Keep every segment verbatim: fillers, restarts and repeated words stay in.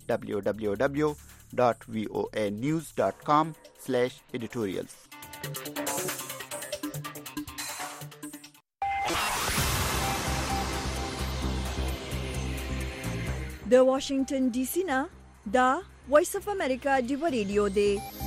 دبلیو دبلیو دبلیو ډاټ وی او ای نیوز ډاټ کام سلیش ایډیټوریالز. د واشنگټن ډي سي نه دا وایس اف امریکا دیو ریډیو دی.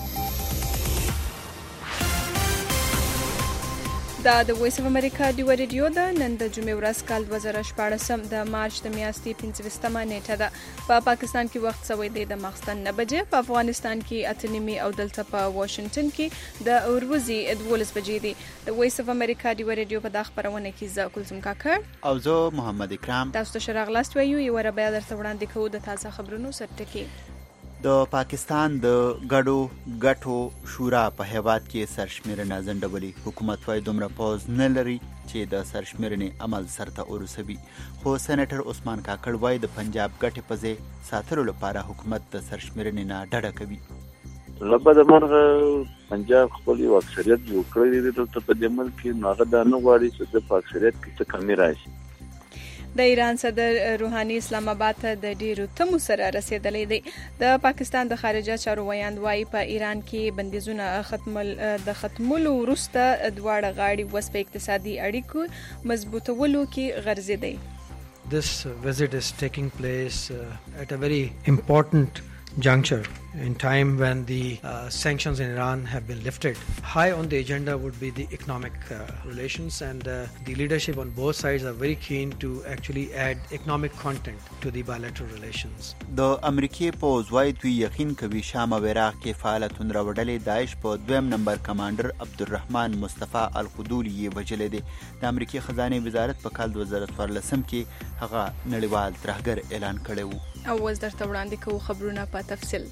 دا د وایس اف امریکا دیو ریډیو ده. نن د جمعې ورځ کال دوه زره شپاړسم د مارچ د میاشتې پنځوستمه نیټه ده. په پاکستان کې وخت سوی دی د ماخستن نه بجې، په افغانستان کې اته نیمې او دلته په واشنگټن کې د ورځې دولس بجې دي. د وایس اف امریکا دیو ریډیو په دغه خبرونه کې زه کلثوم کاکړ او زه محمد اکرام تاسو ته شراغلاست وایو. یو ور بیا درته وړاندې کوو د تازه خبرونو سرټکی. د پاکستان د ګډو ګټو شورا په هیواد کې سرشمیرنه ځنډولې. حکومت وايي دومره پوز نه لري چې د سرشمیرنې عمل سرته ورسوي، خو سېنیټر عثمان کاکړ وايي د پنجاب ګټې په ځای ساتلو لپاره حکومت د سرشمیرنې نه ډډه کوي. لبا د مرغه پنجاب خپل یو اکثریت جوړ کړی دی دلته په دې ملک کې، نو هغه دا نه غواړي چې د اکثریت کې څه کمی راشي. د ایران صدر روحاني اسلام آباد ته د ډیرو تمو سره رسیدلی دی. د پاکستان د خارجه چارو ویاند وايي په ایران کې بندیزونه ختمل د ختمولو وروسته دواړه غاړي وس په اقتصادي اړیکو مضبوطولو کې غرض دی. This visit is taking place uh, at a very important juncture in time when the uh, sanctions in Iran have been lifted. High on the agenda would be the economic uh, relations, and uh, the leadership on both sides are very keen to actually add economic content to the bilateral relations. د امریکای پوز وايي دوی یقین کوي شام او عراق کې فعالیتونه راوړلې. داعش په دویم نمبر کمانډر عبدالرحمن مصطفی القدولي یې وژلې دي. د امریکای خزانه وزارت په کال دوه زره څوارلسم کې هغه نړیوال ترهګر اعلان کړی و. او وز درته وړاندې کوو خبرونه په تفصیل.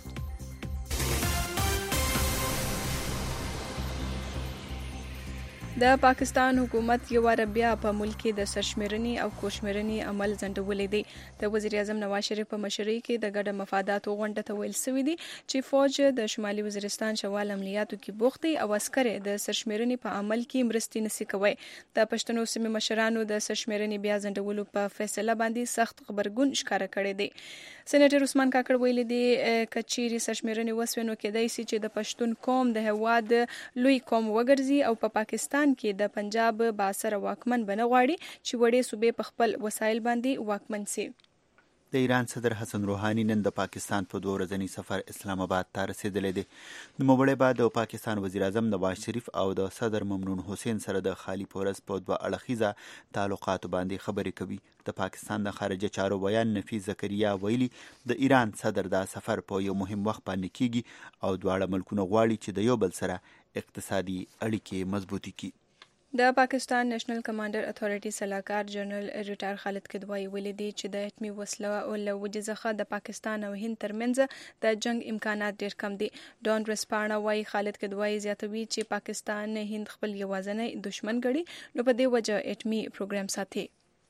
د پاکستان حکومت یو وار بیا په ملک کې د سرشمیرنې او کوشمیرنې عمل ځنډولې دی. د وزیر اعظم نواز شریف په مشرۍ کې د ګډ مفاداتو غونډه ته ویل سوي دي چې فوج د شمالي وزیرستان شوال عملیاتو کې بوخت دي او عسکر د سرشمیرنې په عمل کې مرستې نشي کوي. د پښتنو سیمې مشرانو د سرشمیرنې بیا ځنډولو په فیصله باندې سخت خبرګون ښکاره کړی دی. سېنیټر عثمان کاکړ ویلي دی کچيري سرشمیرنې وسوینو کېدای شي چې د پښتون قوم د هواد لوی قوم وګرځي او په پاکستان کې د پنجاب باثر واکمن بنه غواړي چې وړې صوبې په خپل وسایل باندې واکمن سي. د ایران صدر حسن روحاني نن د پاکستان په دوه ورځني سفر اسلام آباد ته رسیدلی دی. نوموړی به د پاکستان وزیر اعظم نواز شریف او د صدر ممنون حسین سره د خالي پورز په دوه اړخیزه تعلقاتو باندې خبرې کوي. د پاکستان د خارجه چارو ویان نفیس زکریا ویلي د ایران صدر دا سفر په یو مهم وخت باندې کیږي او دواړه ملکونه غواړي چې د یو بل سره اقتصادي اړیکې مضبوطې کړي. د پاکستان نېشنل کمانډر اتھارټي سلاکار جنرال ریټایر خالد کدوایی ویلي دی چې د اتمی وسله او له وجې څخه د پاکستان او هند ترمنځ د جنگ امکانات ډېر کم دي. ډون رسپانا وايي خالد کدوایی زیاتوي چې پاکستان هند خپل یوازینی دشمن ګڼي نو په دې وجه اتمی پروګرام ساتي.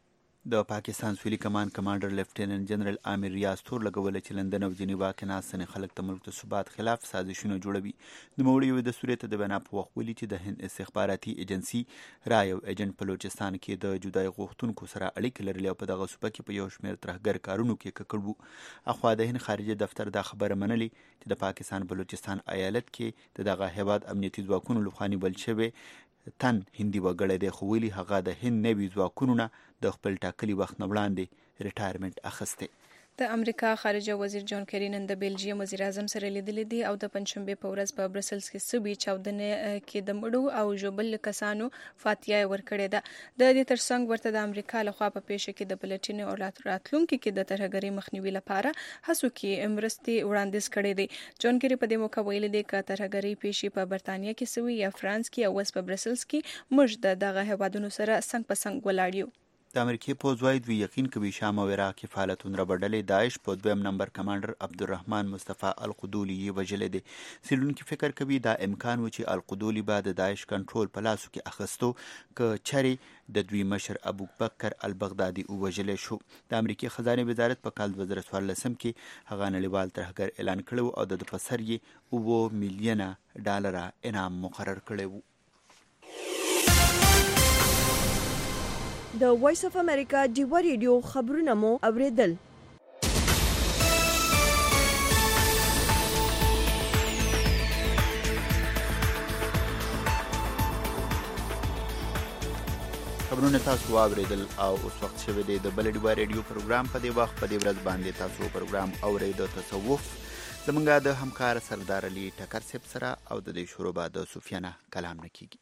د پاکستان سویلي کمان کمانډر لیفټیننټ جنرال عامر ریاض تور لګولې چې لندن او جنیوا کې ناستنې خلک د ملک د ثبات خلاف سازشونه جوړوي. نوموړي د سوریې ته د بنا په وخت ویلي چې د هند استخباراتي ایجنسي را یو ایجنټ په بلوچستان کې د جدای غوښتونکو سره اړیکې لرلې او په دغه صوبه کې په یو شمېر ترهګر کارونو کې ککړ وو. اخوا د هند خارجه دفتر دا خبره منلې چې د پاکستان بلوچستان ایالت کې د دغه هیواد امنیتي ځواکونو لخوا نیول شوی تن هندي وګړی دی، خو ویلي هغه د هند نوي ځواکونو نه د خپل ټاکلي وخت نه وړاندې ریټایرمنټ اخیستی. د امریکا خارجه وزیر جان کری نن د بیلجیم وزیر اعظم سره لیدلی دی او د پنځشنبه په ورځ په برسلز کې سوي چاودنې کې د مړو او ژوبل کسانو فاتحه ورکړې ده. د دې ترڅنګ ورته د امریکا لخوا په پیښه کې د بلټین او راتلونکو کې د ترهګرۍ مخنیوي لپاره هڅو کې مرستې وړاندیز کړې دي. جان کری په دې موقع ویلي دی چې ترهګرۍ پیښې په برتانیا کې سوي یا فرانس کې او اوس په برسلز کې موږ د دغه هیوادونو سره څنګ په څنګ ولاړ یو. د امریکای پوز وايي دوی یقین کوي شام او عراق کې فعالیتونه راوړلې. داعش په دویم نمبر کمانډر عبدالرحمن مصطفی القدولي یې وژلی دی. څېړونکي فکر کوي دا امکان و چې القدولي به د داعش کنټرول په لاسو کې اخیستو که چرې د دوی مشر ابو بکر البغدادي ووژلی شو. د امریکای خزانه وزارت په کال دوه زره څوارلسم کې هغه نړیوال ترهګر اعلان کړی او د په سر یې اووه میلیونه ډالره انعام مقرر کړی و. د وایس اف امریکا دیو ریډیو خبرونه مو اوریدل. خبرونه تاسو واوریدل او اوس وخت شوه دی د بل ډیوا ریډیو پروګرام په دی وخت په دی ورځ باندې تاسو پروګرام اوریدو تصوف زمونږ د همکار سردار علي ټکر سپ سره او د دې شروع بعد سفیانه کلام نکېږي.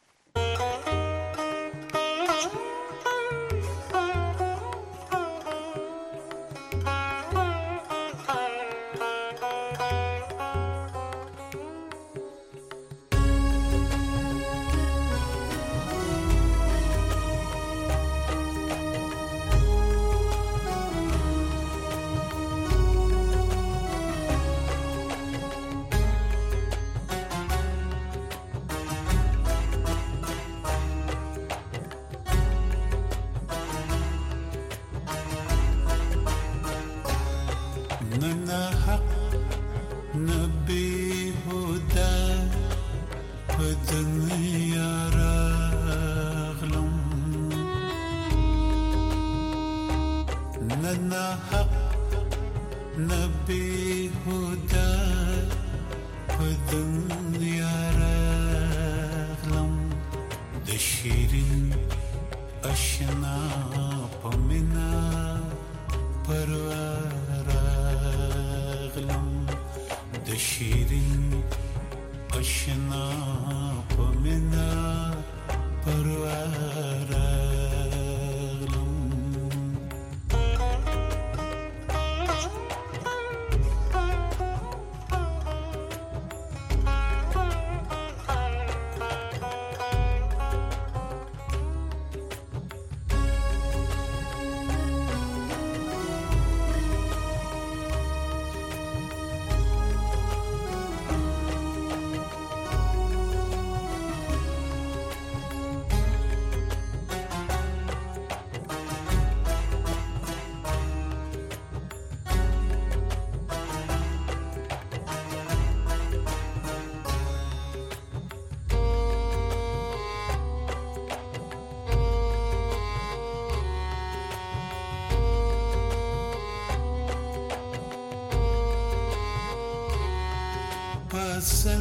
असल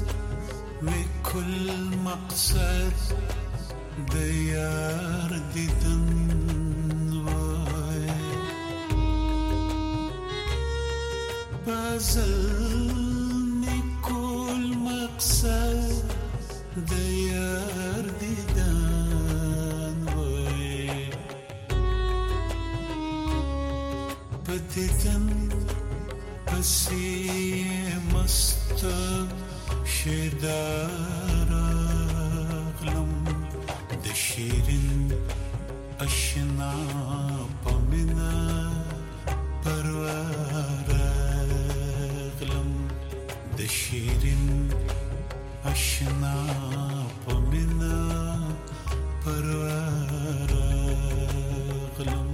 में कुल मकसद दयार दिदन वाए असल में कुल मकसद दयार दिदन वाए पतिदन पसी मस्त شدار اغلم د شیرین اشنا پمنا پروار اغلم د شیرین اشنا پمنا پروار اغلم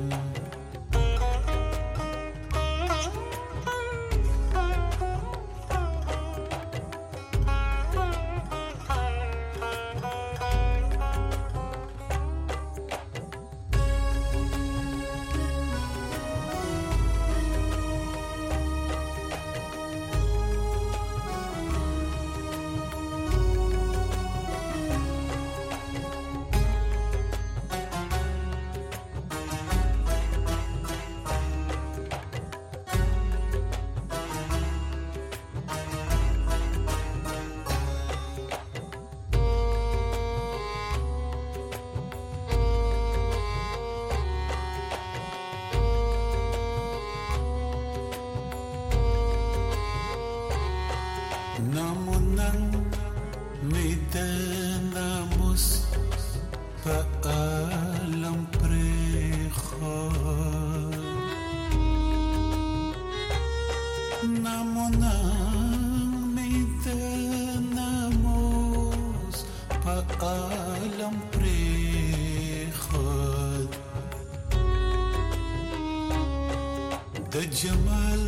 جمال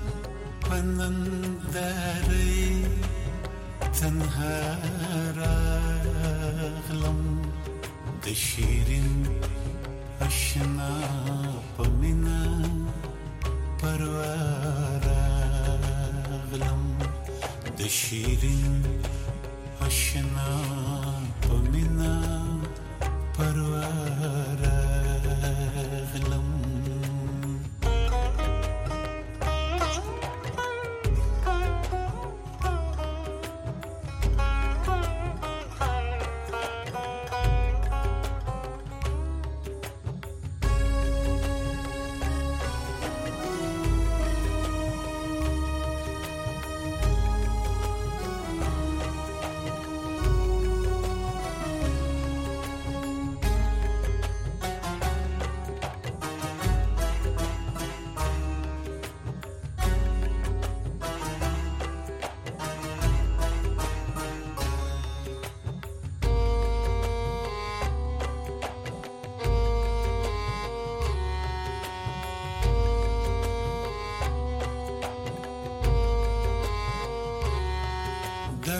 پننداری تنها راغلم د شیرین اشنا پمینا پروار راغلم د شیرین اشنا پمینا پروار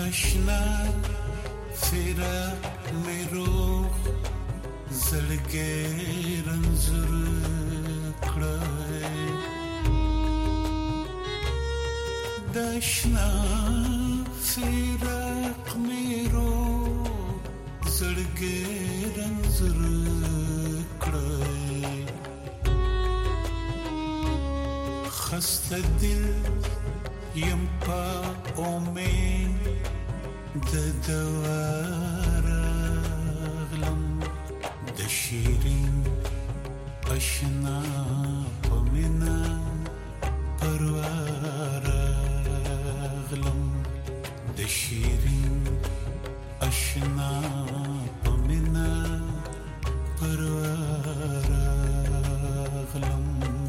داشنا فراق میرو زړګي رنځور کړای داشنا فراق میرو زړګي رنځور کړای خسته دل یم په امید د دوار غلم د شیرین اشنا پمینا پروار غلم د شیرین اشنا پمینا پروار غلم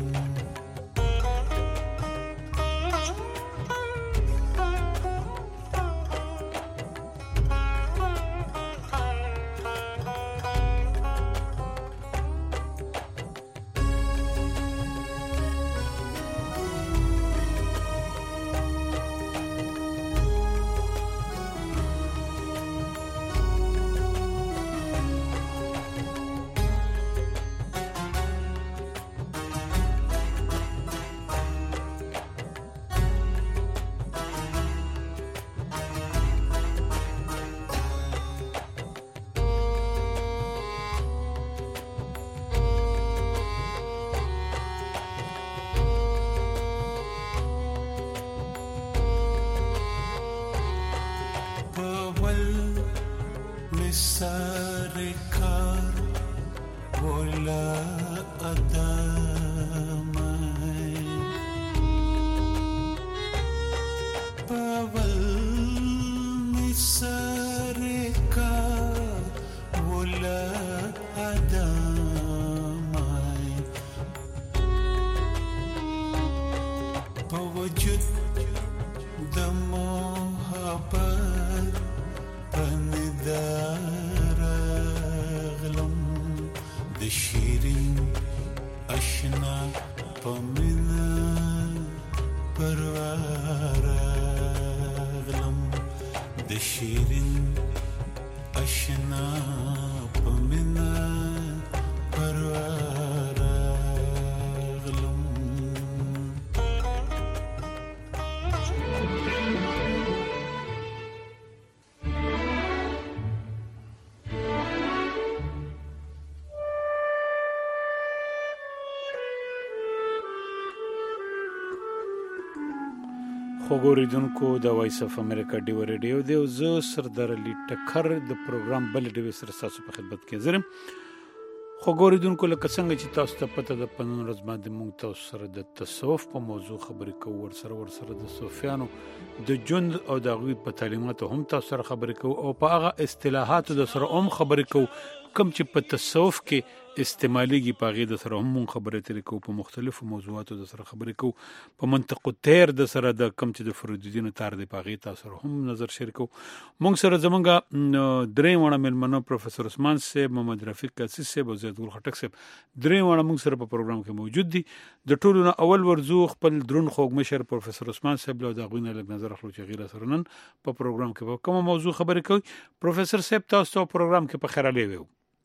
سارے کار بولا ادم پاول میں سارے کار بولا ادم پوجود د محبت پندار غلم د شیرین اشنا پمینا پروار غلم د شیرین اشنا پمینا پروار غلم خوګوریدونکو د وایس اف امریکا ډیو ریډیو دی او زه سردار علی ټکر د پروګرام بل ډیو سره تاسو په خدمت کې زرم خوګوریدونکو لکه څنګه چې تاسو ته پته د پنځه ورځې باندې موږ تاسو سره د تصوف په موضوع خبرې کوو ور سره ور سره د صوفیانو د ژوند او د غوی په تعلیماتو هم تاسو سره خبرې کوو او په هغه اصطلاحاتو د سره هم خبرې کوو کم چې په تصوف کې استعماليږي په غي د سره هم خبرې ترې کوو په مختلفو موضوعاتو د سره خبرې کوو په منطق تیر د سره د کم چې د فرویدین تار دی په غي تاسو هم نظر شریکو مونږ سره زمونږ درې وړه ملمنو پروفیسور عثمان صاحب محمد رفیق قاسی صاحب او زید ګل خټک صاحب درې وړه مونږ سره په پروګرام کې موجود دي د ټولو نه اول ورزو خپل درون خوګ مشر پروفیسور عثمان صاحب له دا غوینه لږ نظر اخلو چې غیر سره نن په پروګرام کې په کوم موضوع خبرې کوي پروفیسور صاحب تاسو په پروګرام کې په خیره لیوي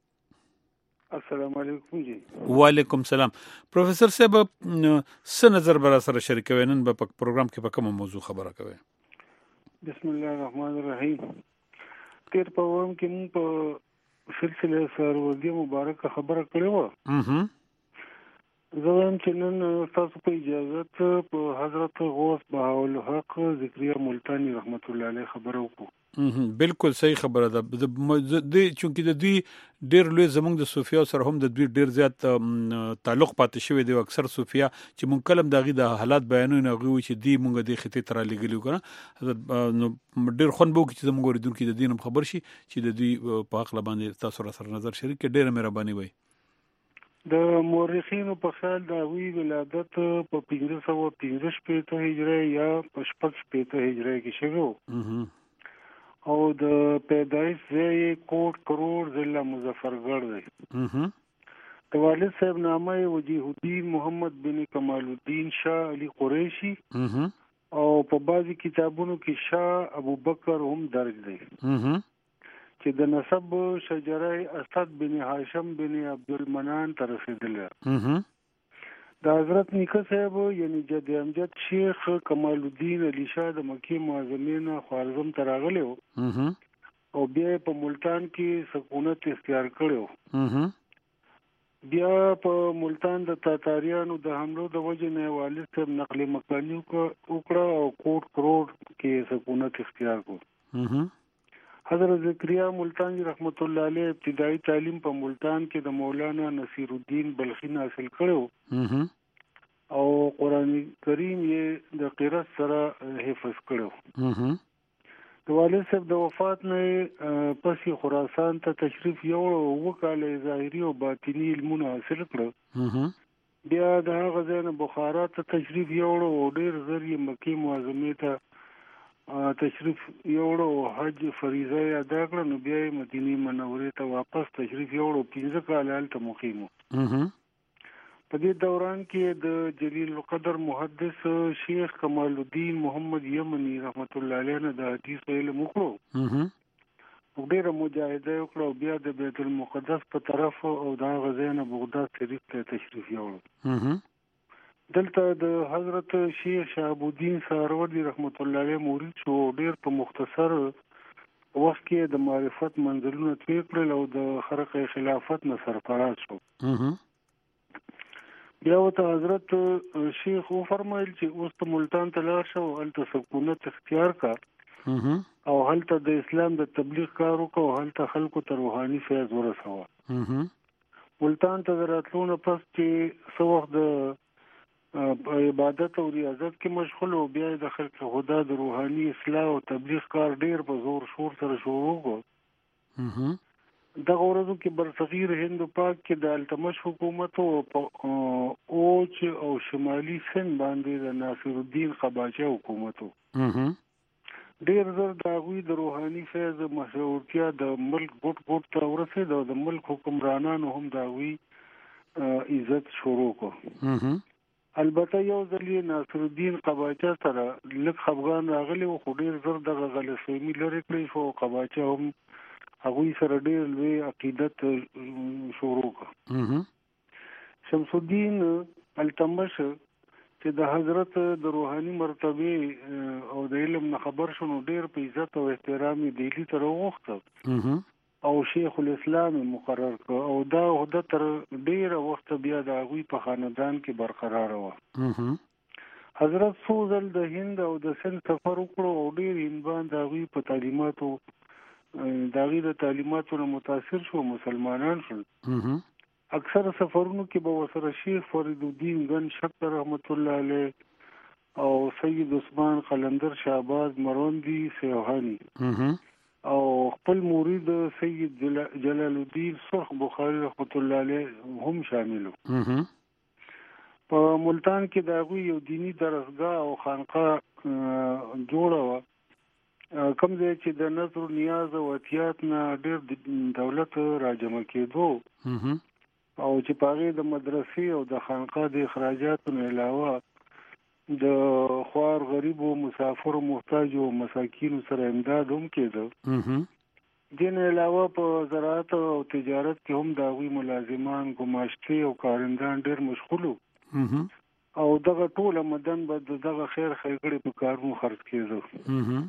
السلام علیکم جی وعلیکم سلام پروفیسور صاحب څه نظر بر سره شریکوي نن په پروګرام کې په کوم موضوع خبره کوي بسم الله الرحمن الرحیم تیر په ووم کې موږ په سلسله سرورګي مبارک خبره کړې و اها زه هم چې نن تاسو په اجازه په حضرت غوث بهاءالحق ذکریا ملتانی رحمت الله علیه خبره وکړو بالکل صحیح خبره ده د چونکی د دوی ډیر لوی زمونږ د صوفیا سره هم د دوی ډیر زیات تعلق پاتې شوی دی اکثر صوفیا چې مونږ کلم دغه د حالات بیانونه غوي چې دی مونږ د خطې تر لګلیو کنه نو ډیر خون بو چې زمونږ ورېدونکو د دینم خبر شي چې د دوی په حق باندې تاسو سره نظر شریک ډیر مهرباني وي د مورخینو په خیال د وی ولادت په پنځه سوه پنځه شپږ هجری یا په شپږ شپږ هجری کې شوی او د پیدایش ځای کوټ کرور ضلع مظفرګړ دی د والد صاحب نامه وجیه الدین محمد بن کمال الدین شاه علی قریشی او په بعضي کتابونو کې شاه ابو بکر هم درج دی چې د نسب شجره اسد بن هاشم بن عبد المنان ته رسیدلی. د حضرت نیکه صاحب یعنی جد امجد شیخ کمال الدین علی شاه د مکې معظمې نه خوارزم ته راغلی و او بیا په ملتان کې سکونت اختیار کړی. بیا په ملتان د تاتاریانو د حملو د وجې نه والد صاحب نقل مکانی وکړه او کوټ کروڑ کې سکونت اختیار کړ. حضرت ذکریا ملتانی رحمت الله علیه ابتدایي تعلیم په ملتان کې د مولانا نصیر الدین بلخی حاصل کړو او قرآن کریم یې د قرات سره حفظ کړو. د والد صاحب د وفات نه پسې خراسان ته تشریف یوړ او وکاله ظاهري او باطنی علمونه حاصل کړل. بیا د هغه ځای نه بخارا ته تشریف یوړ او ډېر زر یې مکې معظمې ته تشریف یوړ او حج فریضه یې ادا کړه. نو بیا یې مدینې منورې ته واپس تشریف یوړ او پنځه کاله هلته مقیم و. په دې دوران کې د جلیل القدر محدث شیخ کمال الدین محمد یمنی رحمت الله علیه نه د حدیث علم وکړو او ډېره مجاهده وکړه او بیا د بیت المقدس په طرف او د هغه ځای نه بغداد شریف ته تشریف یوړ. دلته د حضرت شیخ شهاب الدین سهروردی رحمت الله علیه مرید شو. ډېر په مختصر وخت کې د معرفت منزلونه طی کړل او د خرق خلافت نه سرفراز شو. بیا ورته حضرت شیخ وفرمایل چې اوس ته ملتان ته لاړ شه او هلته سکونت اختیار کړه او هلته د اسلام د تبلیغ کار وکړه او هلته خلکو ته روحاني فیض ورسوه. ملتان ته د راتلو نه پس چې څه وخت د عبادت او ریاضت کې مشغول او بیا د خلق خدا د روحاني اصلاح او تبلیغ کار ډېر په زور شور سره شروع کړ. دغه ورځو کې برصغیر هند پاک کې د التمش حکومت او اوچ او شمالي سند باندې د ناصر الدین قباچه حکومت و. ډېر زر د هغوی د روحاني فیض مشهورتیا د ملک ګوټ ګوټ ته ورسېد او د ملک حکمرانانو هم د هغوی عزت شروع کړ. البته یو ځل یې ناصر الدین قباچه سره لږ خفګان راغلی و خو ډېر زر دغه غلط لرې کړی شو او قباچه هم هغوی سره ډېر لوی عقیدت شروع کړ. شمس الدین التمش چې د حضرت د روحاني مرتبه او د علم نه خبر شو نو ډېر په عزت او احترام یې دهلي ته راوغوښته او شیخ الاسلام مقرر کړ او دا عہده تر ډېره وخته بیا د هغوی په خاندان کې برقراره وه. حضرت څو ځل د هند او د سند سفر وکړو او ډېر هندوان د هغوی په تعلیماتو د هغوی د تعلیماتو نه متاثر شو مسلمانان شول. اکثر سفرونو کې به ورسره شیخ فرید الدین گن شکر رحمت الله علیه او سید عثمان قلندر شهباز مروندی سیوهانی او خپل مرید سید جلال الدین سرخ بخاری رحمت الله علیه هم شامل وو. په ملتان کې د هغوی یو دینی درسګاه او خانقاه جوړه وه کوم ځای چې د نظر نیاز او اتیات نه ډېر دولت راجمع کېدو او چې په هغې د مدرسې او د خانقاه د اخراجاتو نه علاوه د خوار غریبو مسافرو محتاجو او مساکینو سره امداد هم کېده. دې نه علاوه په زراعت او تجارت کې هم د هغوی ملازمان ګماشتې او کارندان ډېر مشغول وو او دغه ټول آمدن به د دغه خیر ښېګړې په کارونو خرڅ کېده.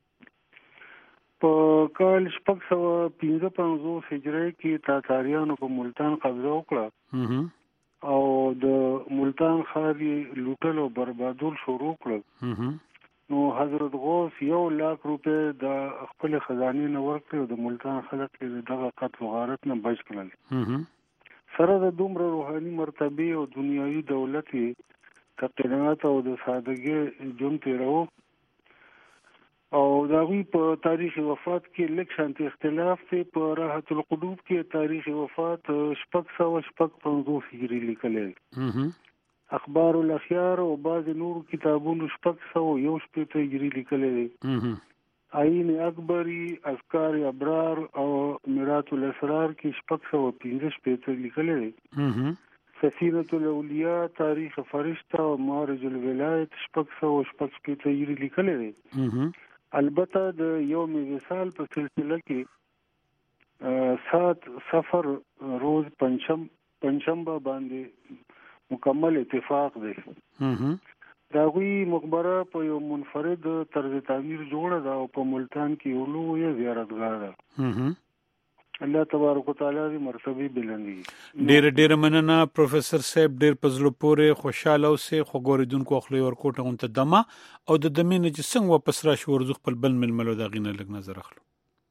په کال شپږ سوه پنځه پنځوس هجري کې تاتاریانو په ملتان قبضه وکړه او د ملتان ښار یې لوټل او بربادول شروع کړل. نو حضرت غوث یو لاک روپۍ د خپل خزانې نه ورکړي او د ملتان خلک یې دغه قتل و غارت نه بچ کړل. سره د دومره روحاني مرتبې او دنیاوي دولت یې د قناعت او د سادګۍ ژوند تېراوه او د هغوی په تاریخ وفات کې لږ شانتې اختلاف دی. په راحت القلوب کې تاریخ وفات شپږ سوه شپږ پنځوس هجري لیکلی دی. اخبار الاخیار او بعضې نورو کتابونو شپږ سوه یو شپېته هجري لیکلی دی. عین اکبري اذکار ابرار او میرات الاسرار کې شپږ سوه پنځه شپېته لیکلی دی. سفینة الاولیاء، تاریخ فرشته او معارج الولایت شپږ سوه شپږ شپېته یې لیکلی دی. البته د یوم وصال په سلسله کې سات سفر روز پنجم پنجشنبه باندې مکمل اتفاق دی. د هغوی مقبره په یو منفرد طرز تعمیر جوړه ده او په ملتان کې یو لویه زیارتګاه ده. الله تبارک وتعالی دې مرتبه بلندي. ډېر ډېر مننه پروفیسور صاحب، ډېر په زړه پورې خوشاله اوسئ. خو ګورېدونکو خولې ورکوټه غونته دمه او د دمې نه چې څنګه واپس راشي ورځو خپل بل ململو د هغې نه لږ نظر اخلو.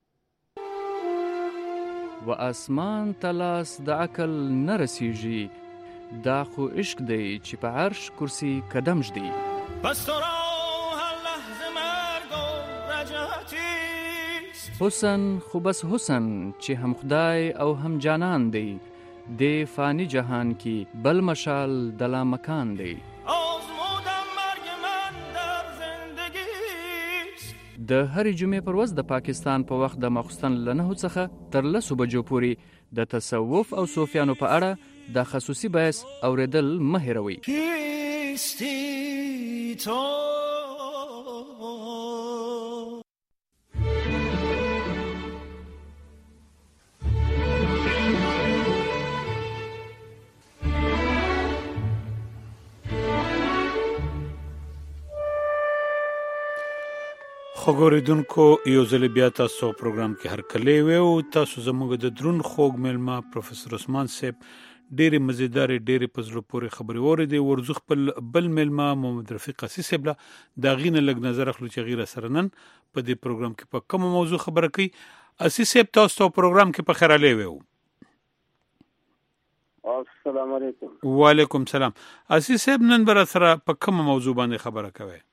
و اسمان تلاس د عقل نه رسیږي، دا خو عشق دی چې په عرش کرسی قدم ږدي. بس تو را هر لحظه مرگ و رجعتی، حسن خو بس حسن چې هم خدای او هم جانان دی، د فانی جهان کی بل مشال دلا مکان دی. آزمودم مرگ من در زندگیست. د هرې جمعې پر ورځ د پاکستان په وخت د ماخوستن له نهو څخه تر لسو بجو پورې د تصوف او صوفیانو په اړه د خصوصي بحث اوریدل مه هېروئ. کیستی تو؟ خوګوریدونکو یو ځل بیا تاسو پروګرام کې هر کله ویو. تاسو زموږ د درون خوږ مېلمه پروفیسور عثمان صاحب ډېرې مزیدارې ډېرې په زړه پورې خبرې واورېدې. ورځو خپل بل مېلمه محمد رفیق حسي صاحب له د هغې نه لږ نظر اخلو چې هغې راسره نن په دې پروګرام کې په کومه موضوع خبره کوي. حسي صاحب تاسو ته پروګرام کې په خیر راغلی ویو. السلام علیکم. وعلیکم سلام. حسي صاحب نن به راسره په کومه موضوع باندې خبره کوئ؟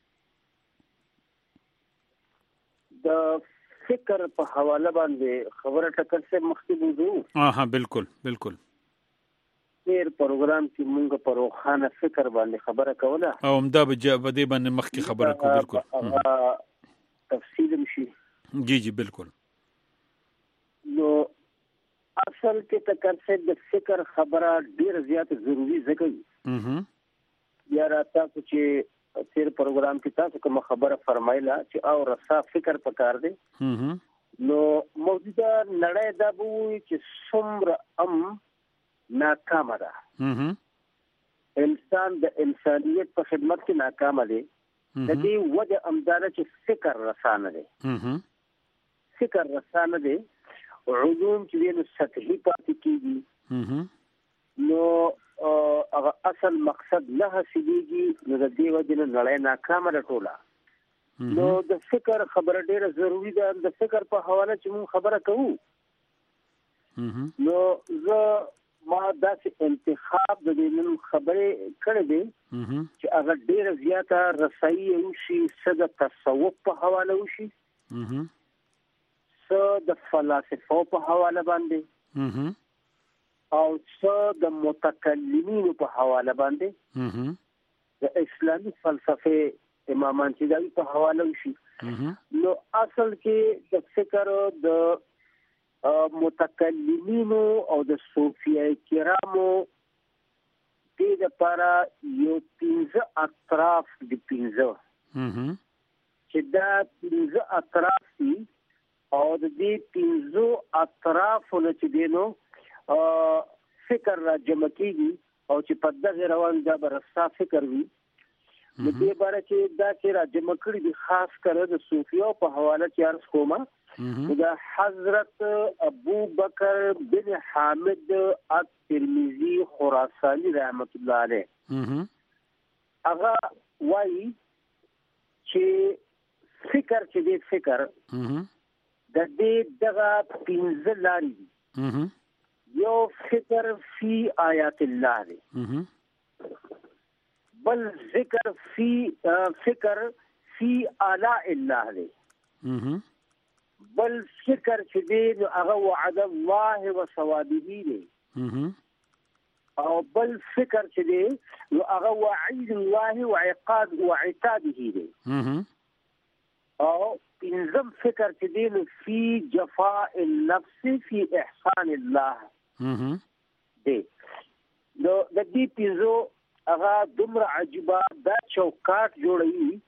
د فکر په حواله باندې خبره ټکر سے مخکې بوزو. ها بالکل بالکل. ډېر پروګرام کې مونږ په روښانه فکر باندې خبره کوله او همدا به دې باندې مخکې خبره کوو. بالکل هغه تفصیل شي. جی جی بالکل. نو اصل کې ټکر سے د فکر خبره ډېر زیات ضروری ځکه یا راته چې تیر پروګرام کې تاسو کوم خبره فرمایله چې او رسا فکر پکار دی. نو موجوده نړۍ دا بوي چې څومره ام ناکامه ده. انسان د انسانیت په خدمت کې ناکامه دی. د دې وجه امداره چې فکر رسانه دی. فکر رسانه دی. علوم چې وینو سطحي پاتې کیږي. نو هغه اصل مقصد نه حاصلېږي. نو د دې وجه نه نړۍ ناکامه ده ټوله. نو د فکر خبره ډېره ضروري ده. د فکر په حواله چې موږ خبره کوو نو زه ما داسې انتخاب د دې نن خبرې کړې دي چې هغه ډېره زیاته رسایي وشي، څه د تصوف په حواله وشي، څه د فلسفو په حواله باندې او څه د متکلمینو په حواله باندې، د اسلامي فلسفه امامان چې دغه په حواله وشي. نو اصل کې د فکر د متکلمینو او د صوفیای کرامو د لپاره یو پنځه اطراف د پنځه چې دا پنځه اطراف دي او د دې پنځه اطرافونو چې دینو فکر را جمع کیږي او چې په دغه روان دا برسا فکر وي. د دې باره چې دا چې را جمع کړي دي خاص کر د صوفیو په حواله چې عرض کومه دا حضرت ابو بکر بن حامد الترمذی خراسانی رحمت الله علیه هغه وایي چې فکر چې دی فکر د دې دغه پنځه لارې دي. یو فکر فی آیات الله دی، بل ذکر فی فکر فی آلاء الله دی، بل فکر چې دی نو هغه وعد الله و ثوابه دی، او بل فکر چې دی نو هغه وعید الله و عقاب و عتابه دی، او پنځم فکر چې دی نو فی جفاء النفس فی احسان الله دی. نو د دې پیزو هغه دومره عجیبه دا چوکاټ جوړوي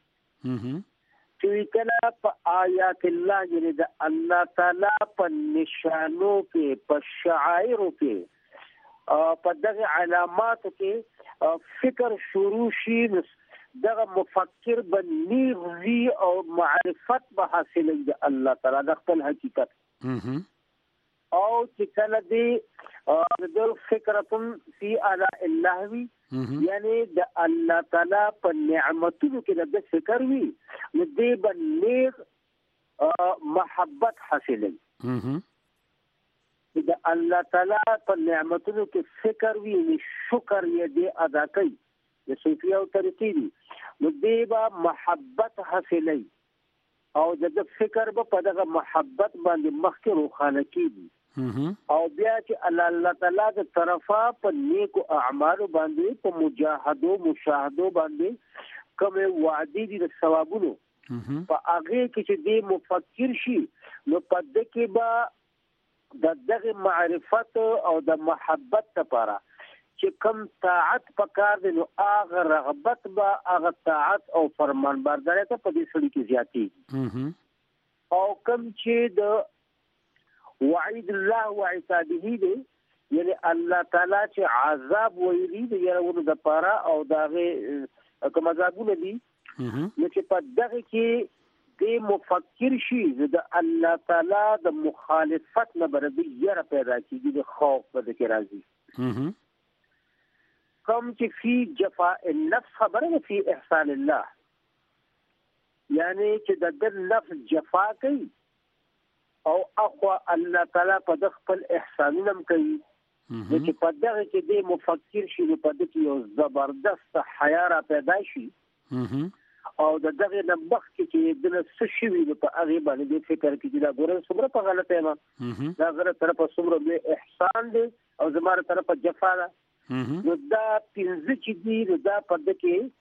چې کله په آیات الله یعنی د الله تعالی په نشانو کې په شعائر کې په دغه علاماتو کې فکر شروع شي دغه مفکر بنیغزي او معرفت به حاصل د الله تعالی د خپل حقیقت او چې کله دې د فکرتم فی اعلی الله وی یعنی د الله تعالی په نعمتونو کې د فکر وی نو دې بنیغ محبت حاصلې د الله تعالی په نعمتونو کې فکر وی نو شکر یې دې ادا کوي د صوفیا او طریقې دي نو دې با محبت حاصلې او د فکر په دغه محبت باندې مخکې روخانه کیږي او بیا چې الله تعالی د طرفه په نیکو اعمال باندې په مجاهدو مشاهدو باندې کوم وعده دي د ثوابونو په هغه کې چې دې مفکر شي نو په دې کې با د دغه معرفت او د محبت لپاره چې کوم طاعت پکار دي نو هغه رغبت با هغه طاعت او فرمانبرداري ته په دې سړي کې زیاتېږي او کوم چې د وعید الله وعتابه دي یعنی الله تعالی چې عذاب ویلي دی یره د پاره او دغه کوم عذابونه دي نو چې په دغه کې د مفکر شي د الله تعالی د مخالفت نه بردي یره پیدا کیږي د خوف په دې راځي کوم چې فی جفاء النفس خبره فی احسان الله یعنی چې د نفس جفا کوي او اخوا الله تعالی په خپل احسانونه کوي چې په دغه کې د مفکر شي په دې کې یو زبردست حیا را پیدا شي او د دغه نبخ کې د نس شوی په هغه باندې فکر کې دا ګوره څومره په غلطه ما دا غره طرفه څومره به احسان دی او زماره طرفه جفا ده نو دا پنځه چې دی دا په دې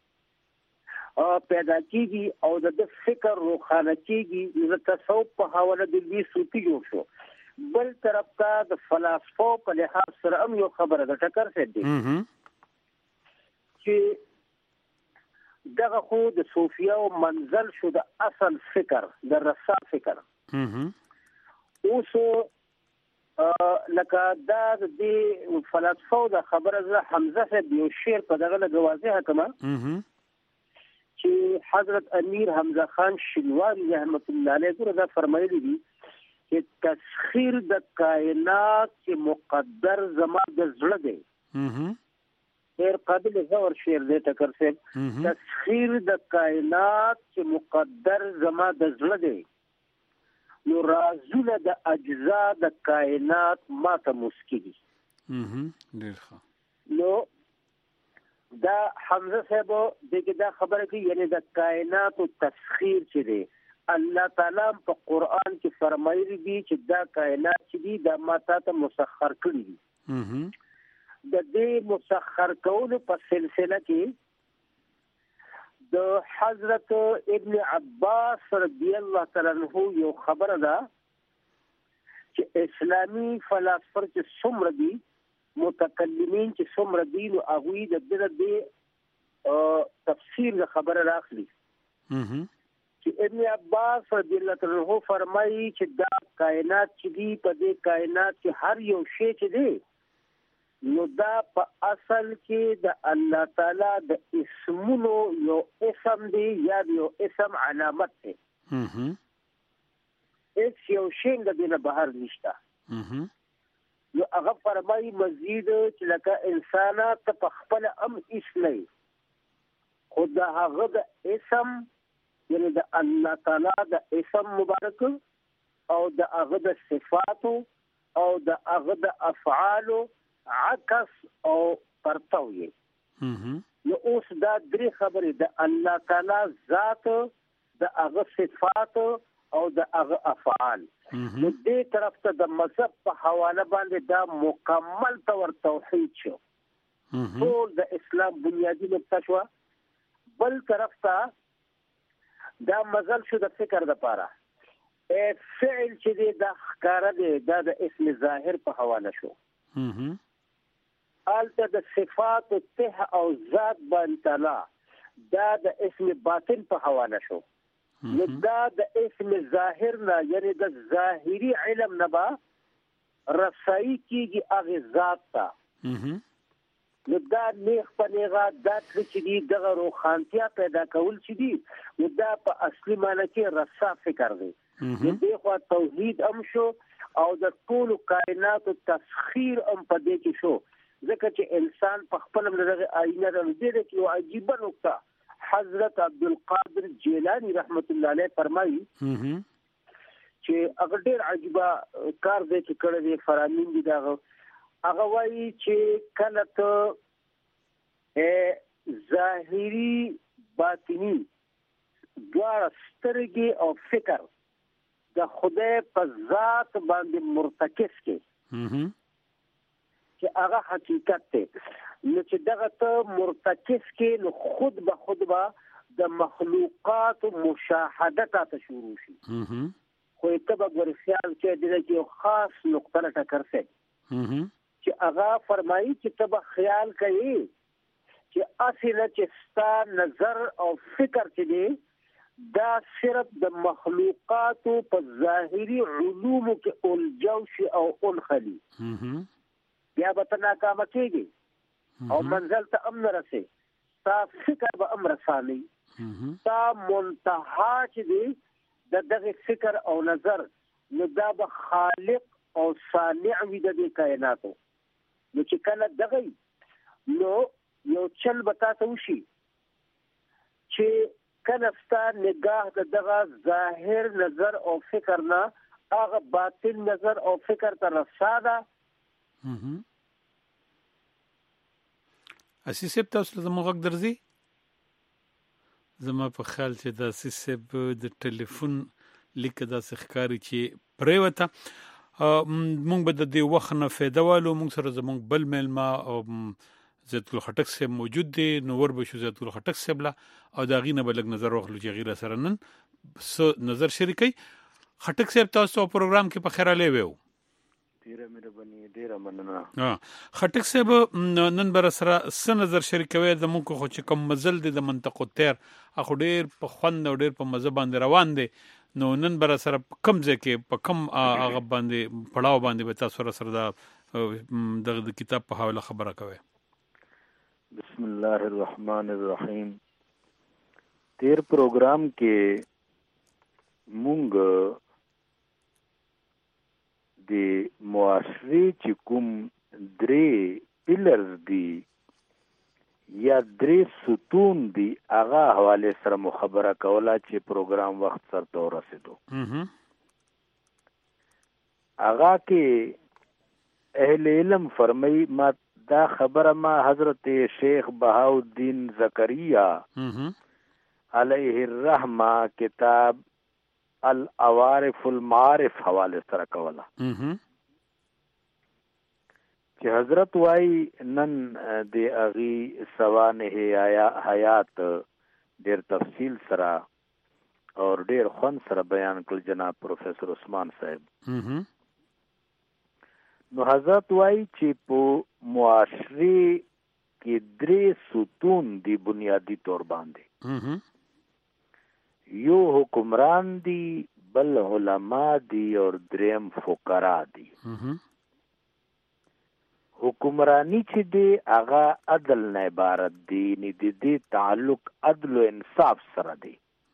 کې پیدا کیږي او د فکر روخانه کیږي د تصوف په حواله د دې صوفي جوړ شو بل طرف ته د فلسفو په لحاظ سره هم یو خبره ده ټکر څه دی چې دغه خو د صوفیاو منزل شو د اصل فکر د رسا فکر اوس لکه دا د فلسفو د خبره زه حمزه صاحب یو شعر په دغه لګوازه کما چې حضرت امیر حمزه خان شینواری رحمت الله علیه دا فرمایلی دي چې تسخیر د کائنات چې مقدر زما د زړه دی ډېر قابل غور شعر دی ټکر صاحب تسخیر د کائنات چې مقدر زما د زړه دی نو رازونه د اجزا د کائنات ماته مسکي ډېر ښه نو دا حمزه صاحب دغه دا خبره کوي یعنی د کائنات او تسخیر چې دی الله تعالی په قران کې فرمایلی دی چې دا کائنات چې دی دا ماته ته مسخر کړی دی د دې مسخر کولو په سلسله کې د حضرت ابن عباس رضی الله تعالی عنہ یو خبره ده چې اسلامی فلسفه چې څومره دي متکلمین چې څومره دي نو هغه د دې تفسیر خبره راخلي چې ابن عباس رضی الله تعالی عنہ فرمایي چې دا کائنات چې دي په دې کائنات کې هر یو شی چې دی نو دا په اصل کې د الله تعالی د اسمونو یو اسم دی یا یو اسم علامت دی هیڅ یو شی د دې بهر نشته نو هغه فرمایي مزید چې لکه انسانات په خپل ام اسلام خدا هغه د اسم یعنی د الله تعالی د اسم مبارک او د هغه د صفاتو او د هغه د افعال عکس او پرتوي نو اوس دا درې خبرې د الله تعالی ذات د هغه صفات او د هغه افعال نو دې طرف ته د مذهب په حواله باندې دا مکمل تور توحید شو ټول د اسلام بنیادی نقطه شو بل طرف ته دا مزل شو د فکر د پاره فعل چې دا ښکار دی دا د اسم ظاهر په حواله شو الته د صفات ته او ذات باندې تعالی دا د اسم باطن په حواله شو. نو دا د اسم ظاهر نه یعنی د ظاهری علم نه با رسائی کیږي هغه ذات ته. نو دا نیغ په نیغه دا چې دی دغه روښانتیا پیدا کول چې دی نو دا په اصلي معنی کې رسا فکر دی. نو دغه توحید هم شو او د ټول کائنات تسخیر هم په دې کې شو ځکه چې انسان په خپل دغه آینه د دې کې یو عجیب نقطه حضرت عبدالقادر جیلانی رحمت الله علیه فرمایي چې هغه ډېر عجیبه کار دی چې کړی دی فرامین دي دغه هغه وایي چې کله ته ظاهري باطني دواړه سترګې او فکر د خدای په ذات باندې مرتکز کې چې هغه حقیقت دی نو چې دغه ته مرتکز کې نو خود به خود به د مخلوقات مشاهده ته شروع شي. خو ته به ګور خیال کې د یو خاص نقطه ټکر سي چې هغه فرمایي چې ته به خیال کوي چې اصله چې ستا نظر او فکر چې دی دا صرف د مخلوقات په ظاهري علوم کې الجو شي او انخلي بیا به ته ناکامه کېږي او منزل ته امن رسي تا فکر به امر رساني تا منتها چې دی د دغه فکر او نظر نو دا به خالق او صانع وي د کائناتو. نو چې کله دغه نو یو چل به تاسو وشي چې کله ستا نگاه د دغه ظاهر نظر او فکر نه هغه باطن نظر او فکر ته رساده. اسیس صاحب تاسو ته زموږ غږ درځي؟ زما په خیال چې د اسیس صاحب د ټلیفون لیک داسې ښکاري چې پرېوته. موږ به د دې وخت نه فایده والو. موږ سره زموږ بل میلمه او زیات ګل خټک صاحب موجود دی نو ور به شو زیات ګل خټک صاحب لا او دا غینه به لږ نظر واخلو چې غیره سره نن څه نظر شریکي. خټک صاحب تاسو پروګرام کې په خیر علي وو. ډیره مهرباني ډیره مننه. ها خټک صاحب نن بر سره څه نظر شریکوي د موږ خو چې کوم مزل دي د منطقو تیر اخو ډیر په خوند او ډیر په مزه باندې روان دي نو نن بر سره کم ځکه په کم هغه باندې پړاو باندې به تاسو سره د کتاب په حواله خبره کوي. بسم الله الرحمن الرحیم. تیر پروګرام کې مونږ د معاشري چې کوم درې پیلرز دي یا درې ستون دي هغه حواله سره مخابره کوله چې پروګرام وخت سره ورسېدو. هغه کې اهل علم فرمایي ما دا خبره ما حضرت شیخ بهاءالدین زکریا علیه الرحمه کتاب العوارف المعارف حواله سره کوله چې حضرت وايي نن د اغي سوانه حیات ډیر تفصیل سره او ډیر خون سره بیان کړ جناب پروفیسور عثمان صاحب. نو حضرت وايي چې په معاشري کې درې ستون دي بنیادی طور باندې. یو حکمران دی بل علماء دی اور دریم فقرا دی. حکمرانی چې دی هغه عدل نه عبارت دی نه دی دی تعلق عدل و انصاف سره دی.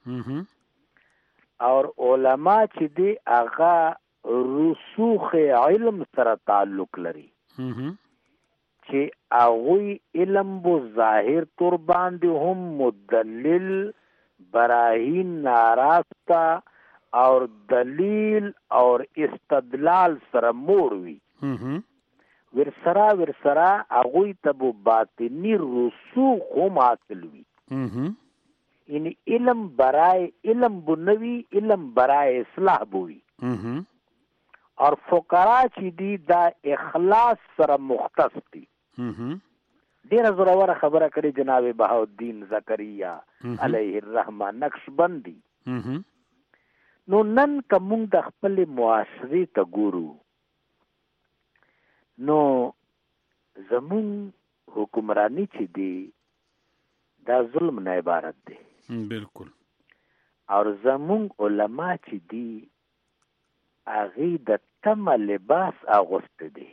اور علماء چې دی هغه رسوخ علم سره تعلق لري چې هغه علم بو ظاهر تور باندې هم مدلل براهین ناراستا اور دلیل اور استدلال سره موړ وي. ورسرا ورسرا هغوی ته به باطني رسوخ هم حاصل وي. یعنی علم برای علم بنوي علم برای اصلاح بوي. اور فقرا چې دي دا اخلاص سره مختص دي. ډیره زوروره خبره کړې جناب بهاءالدین زکریا علیه الرحمه نقشبندی. نو نن کوم د خپل معاشري ته ګورو نو زمون حکمرانی چې دی دا ظلم نه عبارت دی. بالکل. اور زمون علما چې دی هغه د تم لباس اغوست دي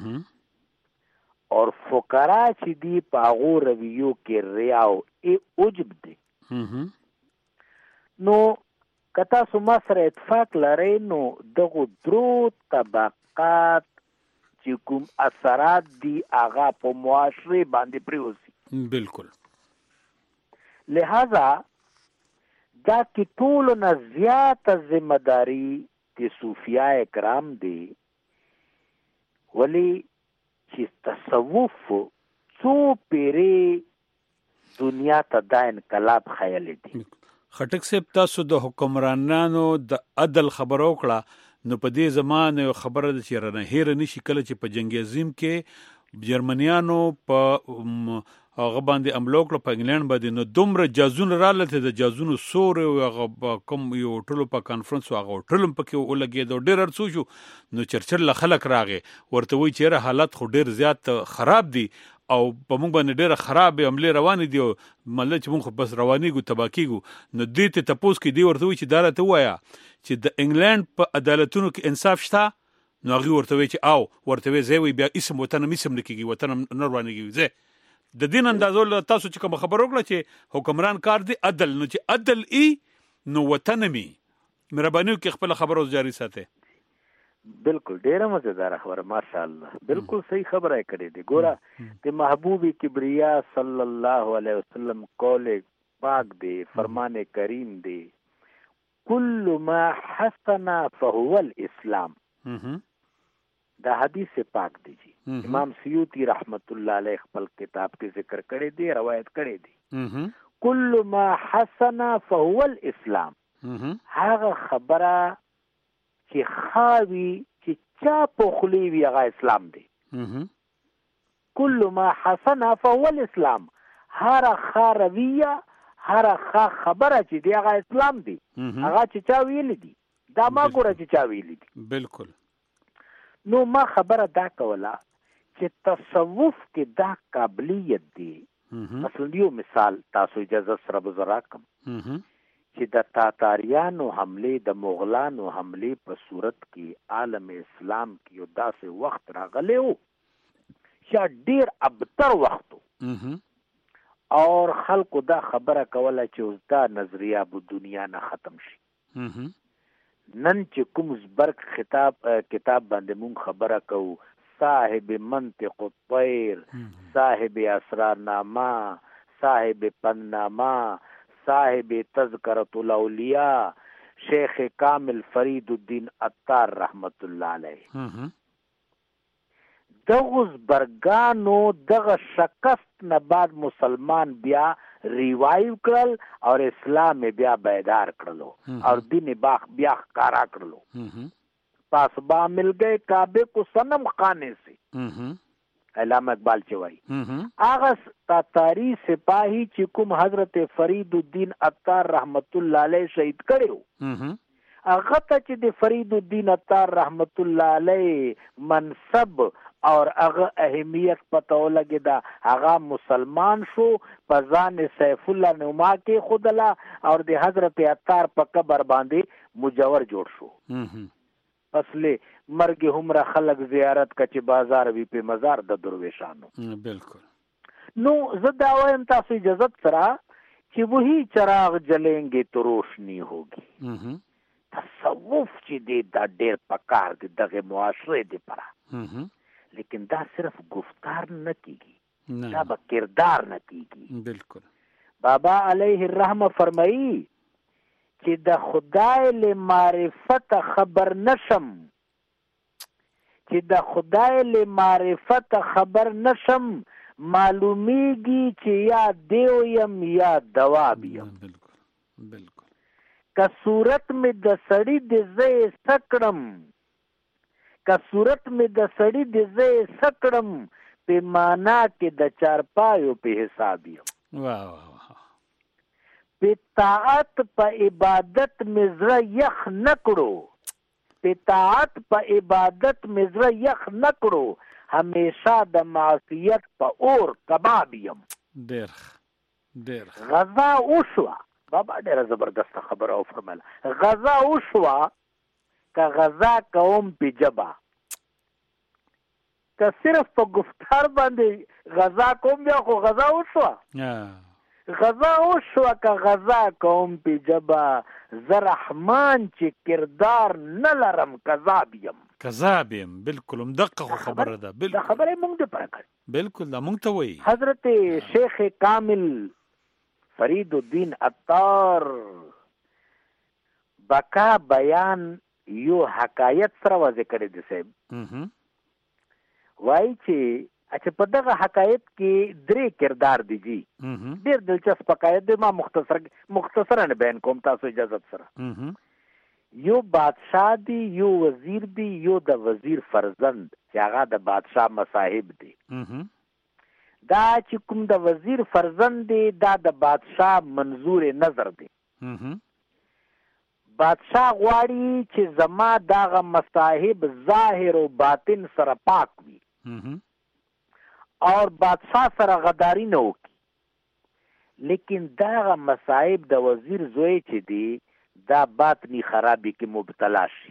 اور فقرا چې دی پاغو رویو کې ریاو ای عجب دي. نو کتا سما سره اتفاق لري نو دغه درو طبقات چې کوم اثرات دي هغه په معاشره باندې پریوزي. بالکل. لہذا دا کی ټول نه زیات ذمہ داری د صوفیاء کرام دی ولی چې تصوف څو پیری دنیا ته دا انقلاب خیال دی. خټک صاحب تاسو د حکمرانانو د عدل خبرو کړه نو په دې زمانه خبره د چیرنه هیر نشي کله چې په جنگ عظیم کې جرمنیانو په هغه باندې عملو کړ په انګلند باندې نو دومره جازون رااله د جازونو سور او هغه کوم یو ټولو په کانفرنس هغه ټولم پکې ولګید او ډیر ارڅو شو نو چرچل خلک راغې ورته وی چې حالت خو ډیر زیات خراب دي او په موږ باندې ډیر خراب عملي روان دي مله چې موږ بس روانيګو تباکیګو نو دې ته تپوس کې دی ورته وی چې دارته وایا چې د انګلند په عدالتونو کې انصاف شته نو هغه ورته وی چې او ورته وی زوی بیا اسم وطن مسم نکېږي وطن نروانيږي زه د دین اندازو تاسو چې کوم خبر وکړه چې حکمران کار دی عدل نو چې عدل ای نو وطن می مهرباني کې خپل خبرو جاری ساتي. بالکل ډیره مزیدار خبره ماشاءالله بالکل صحیح خبره کړې دي. ګوره د محبوب کبریا صلی الله علیه وسلم قول پاک دی فرمان کریم دی کل ما حسن فهو الاسلام. دا حدیث پاک دی جی امام سیوطی رحمت الله علیه خپل کتاب کې ذکر کړی دی روایت کړی دی کل ما حسن فهو الاسلام. هغه خبره چې خاوي چې چا په خلی وی هغه اسلام دی. کل ما حسن فهو الاسلام. هر خارویه هر خبره چې دی هغه اسلام دی. هغه چې چا ویل دي دا ما ګوره چې چا ویل دي. بالکل. نو ما خبره دا کوله چې تصوف کې دا قابلیت دی. مثلا یو مثال تاسو اجازه سره بزراکم چې د تاتاریانو حمله د مغلانو حمله په صورت کې عالم اسلام کې یو داسې وخت راغلی و چې ډیر ابتر وخت اور خلکو دا خبره کوله چې اوس دا نظریه په دنیا نه ختم شي. نن چې کوم زبرګ خطاب کتاب باندې مون خبره کوو صاحب منطق الطير صاحب اسرارنامه صاحب پنامه صاحب تذکرۃ الاولیاء شیخ کامل فرید الدین عطار رحمت الله علیه دغه زبرګانو دغه شکست نه بعد مسلمان بیا ریوایو کړل اور اسلام بیا بیدار کړلو اور دین باغ بیا ښکارا کړلو. پاسبا مل گئے کعبے کو صنم خانے سے علامہ اقبال چوئی. آغا تاتاری سپاہی چکم حضرت فرید الدین عطار رحمت اللہ علیہ شہید کرے ہو آغا تا چی دے فرید الدین عطار رحمت اللہ علیہ منصب اور اغا اہمیت پتہ لگے دا اغا مسلمان شو پزان سیف اللہ نما کے خودلا اور دے حضرت عطار پا قبر باندے مجور جوڑ شو. اصلے مرگ ہمرا خلق زیارت کا چی بازار بھی پہ مزار دا درویشانو. بالکل. نو زدہ ویم تاسو اجازت سرا چی وہی چراغ جلیں گے تو روشنی ہوگی. تصوف چی دے دا دیر پکار دے دغه معاشرے دے پرا لیکن دا صرف گفتار نہ کیگی دا با کردار نہ کیگی. بالکل. بابا علیہ الرحمہ فرمائی چې د خدای له معرفت خبر نشم چې د خدای له معرفت خبر نشم معلومیږي چې یا دیو یم یا دواب یم. بالکل بالکل. که صورت میں د سړی د زې سکړم که صورت میں د سړی د زې سکړم په معنا کې د چارپایو په حساب یم. واه واه. په طاعت په عبادت میں زړه یخ نکړو په طاعت په عبادت میں زړه یخ نکړو همیشه د معصیت په اور کباب یم. ډیر ډیر غزا وشوه. بابا ډیره زبردست خبره او فرمایله غزا وشوه که غزا کوم په جبا، که صرف په گفتار باندې غزا کوم بیا خو غزا وشوه. غزا وشوه که غزا کوم په جبا، زه رحمان چې کردار نه لرم کذاب یم. کذاب یم بالکل همدغه خو خبره ده. بالکل دا خبره موږ د پاره کړ. بالکل دا موږ ته وایي. حضرت شیخ کامل فرید الدین عطار بقا بیان یو حکایت سره واضح کړی دی صاحب. وایي چې اچھا په دغه حکایت کې درې کردار دي جی. ډېر دلچسپ حکایت دی. ما مختصر مختصرا بیان کوم تاسو اجازه سره. یو بادشاہ دی، یو وزیر دی، یو د وزیر فرزند چې هغه د بادشاہ مصاحب دی. دا چې کوم د وزیر فرزند دی دا د بادشاہ منظور نظر دی. بادشاہ غواړي چې زما دغه مصاحب ظاهر او باطن سره پاک وي اور بادشاہ سره غداری نه وکړي. لیکن دغه مصاحب د وزیر زوی چې دی دا باطنی خرابی کې مبتلا شي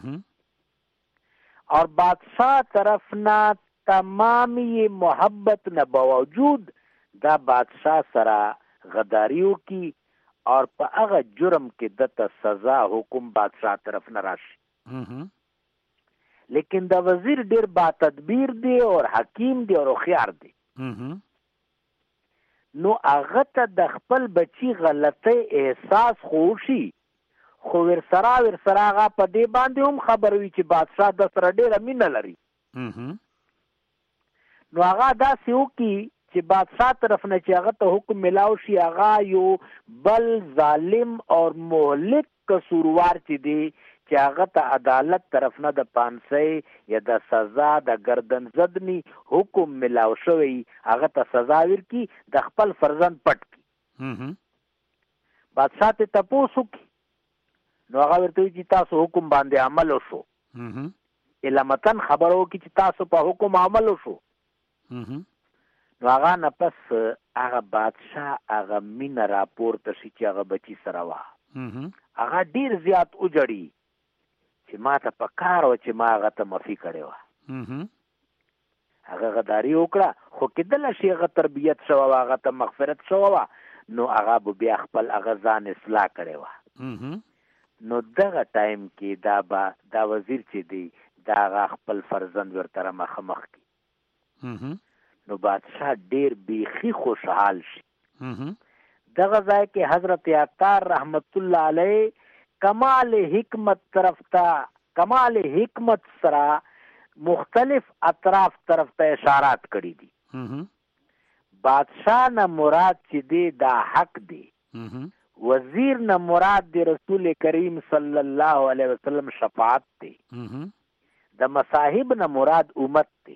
اور بادشاہ طرف نه تمامی محبت نه باوجود دا بادشاہ سره غداریو کی اور په هغه جرم کې دته سزا حکم بادشاہ طرف نه راشي. لیکن دا وزیر ډیر با تدبیر دی اور حکیم دی اور خيار دی. نو هغه ته د خپل بچی غلطی احساس خوشي، خو ورسره ورسره هغه په دې باندې هم خبر وي چې بادشاہ د سره ډېره مینه لري. نو هغه داسې وکړي چې بادشاہ طرف نه چې هغه ته حکم ملاو شي هغه یو بل ظالم اور مهلک قصوروار چې دی چې هغه ته عدالت طرف نه د پانسۍ یا د سزا د گردن زدنی حکم ملاو شوی هغه ته سزا ورکړي د خپل فرزند پټ کړي. بادشاہ ته تپوس وکړي نو هغه ورته چې تاسو حکم باندې عمل وشو. علامتن خبرو کې چې تاسو په حکم عمل وشو. نو هغه نه پس هغه بادشاہ هغه مینه راپورته شي چې هغه بچی سره وه. هغه ډیر زیات وجړي چې ما ته په کار و چې ما هغه ته معافي کړې وه. هغه غداري وکړه خو کېدله شي هغه تربیت شوه وه، هغه ته مغفرت شوه وه، نو هغه به بیا خپل هغه ځان اصلاح کړې وه. نو دغه ټایم کې دا با دا وزیر چې دی دا هغه خپل فرزند ورته مخامخ کړي. نو بادشاہ ډیر بیخي خوشحال شي. دغه ځای کې حضرت عطار رحمت الله علیه کمال حکمت طرف ته کمال حکمت سره مختلف اطراف طرف ته اشارات کړي دي. بادشاہ نه مراد چې دی دا حق دی، وزیر نه مراد دی رسول کریم صلی الله علیه وسلم شفاعت دی، د مصاحب نه مراد امت دی.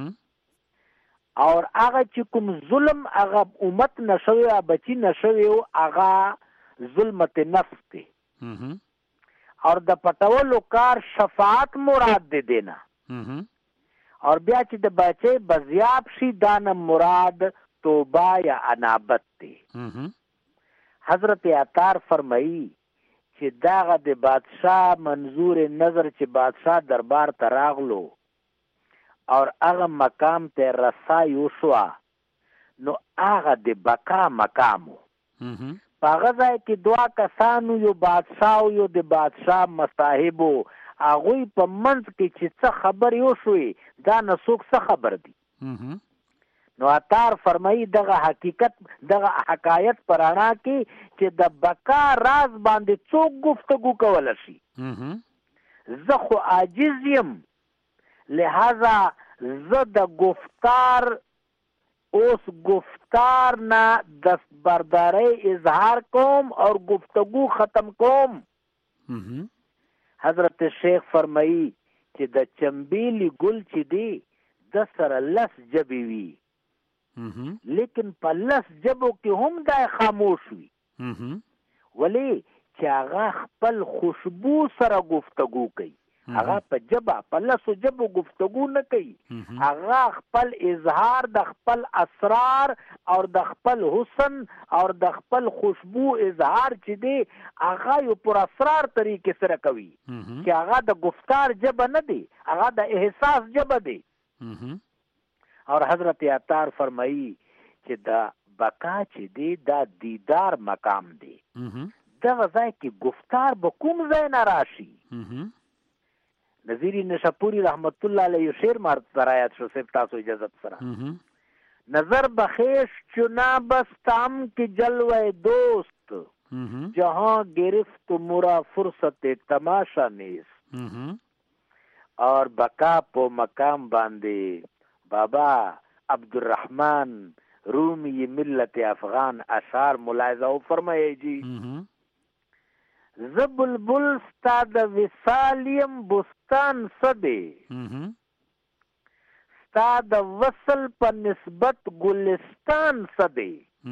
اور هغه چې کوم ظلم هغه امت نشوي او بچی نشوي هغه ظلمت نفس دی. اور د پټولو کار شفاعت مراد دی دینا. اور بیا چې د بچی بزیاب شي دانه مراد توبه یا انابت دی. حضرت عطار فرمایي چې داغه د بادشاہ منظور نظر چې بادشاہ دربار ته راغلو اور هغه مقام ته رسای وشوه نو هغه د بقا مقامو. په هغه ځای کې دوه کسانو یو بادشاہ او یو د بادشاہ مصاحبو هغوی په منځ کې چې څه خبرې وشوې دا نه څوک څه خبر دي. نو عطار فرمایي دغه حقیقت دغه حکایت پرانا کې چې د بقا راز باندې څوک گفتگو کولی شي. زه خو عاجز یم، لہذا زه د گفتار اوس گفتار نه دستبرداری اظهار کوم اور گفتگو ختم کوم. حضرت شیخ فرمایي چې د چمبیلی ګل چې دی د سره لس جبې وي لیکن په لس جبو کې هم دا خاموش وي. ولی چې هغه خپل خوشبو سره گفتگو کوي هغه په جبا په لاسو جبو گفتگو نه کوي، هغه خپل اظهار د خپل اسرار او د خپل حسن او د خپل خوشبو اظهار چې دی هغه یو پر اسرار طریقې سره کوي چې هغه د گفتار جبه نه دی، هغه د احساس جبه دی. اور حضرت عطار فرمایي چې د بقا چې دی دا دیدار مقام دی، دغه ځای کې گفتار به کوم ځای نه راشي. نظیری نشاپوری رحمت الله علیه شعر مارته رایت شو صرف تاسو اجازت سره. نظر بخیش چنا بستام کی جلوه دوست، جہاں گرفت مرا فرصت تماشا نیست. اور بقا پو مقام باندے بابا عبدالرحمن رومی ملت افغان اشعار ملاحظہ فرمائے جی. ز بلبل ستا د وصالیم بستان سدے، ستا د وصل په نسبت گلستان سدے،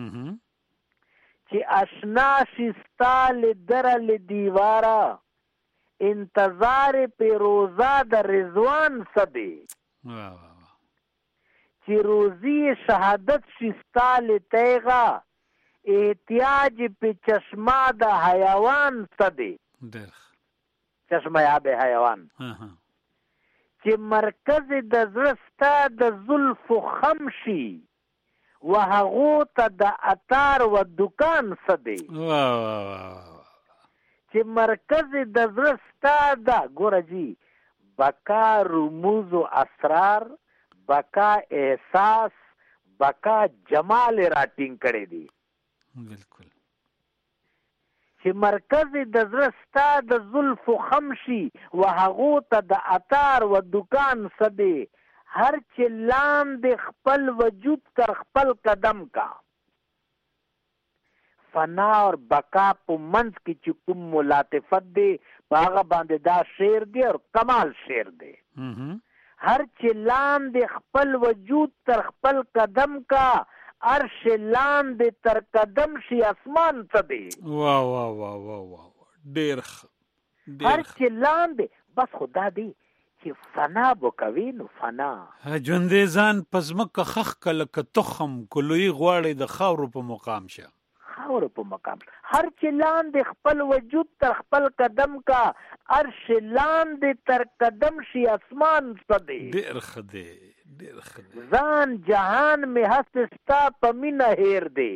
چې اشنا شي ستا لدر لدیوارا انتظار پہ روزہ د رضوان سدے، چې روزی شهادت شي ستا لتیغا احتیاج پہ چشمہ دا حیوان سدے، چشمہ آب حیوان، چی مرکز دا زرستا دا ظلف و خمشی و حغوط دا اتار و دکان سدے، چی مرکز دا زرستا دا گورا جی بقا رموز و اسرار، بقا احساس، بقا جمال راٹنگ کرے دی. بالکل چې مرکز د زرستا د زلف و خمشي و هغو ته د اتار و دکان سدے، هر چې لاندې خپل وجود تر خپل قدم کا. فنا اور بقا په منځ کې چې کوم ملاطفت دی په هغه باندې دا شعر دی اور کمال شعر دی. هر چې لاندې خپل وجود تر خپل قدم کا، عرش لاند تر قدم شي اسمان ته دی. واه واه واه واه واه ډیر هر چې لاند بس خدا دی چې فنا وکوي نو فنا ژوندې ځان پزمک خخ کله ک تخم کلوي غواړي د خاورو په مقام شه، خاورو په مقام. هر چې لاند خپل وجود تر خپل قدم کا، عرش لاند تر قدم شي اسمان ته دی. ډیر خدای ځان جهان میں هستا پمینه هیر دی.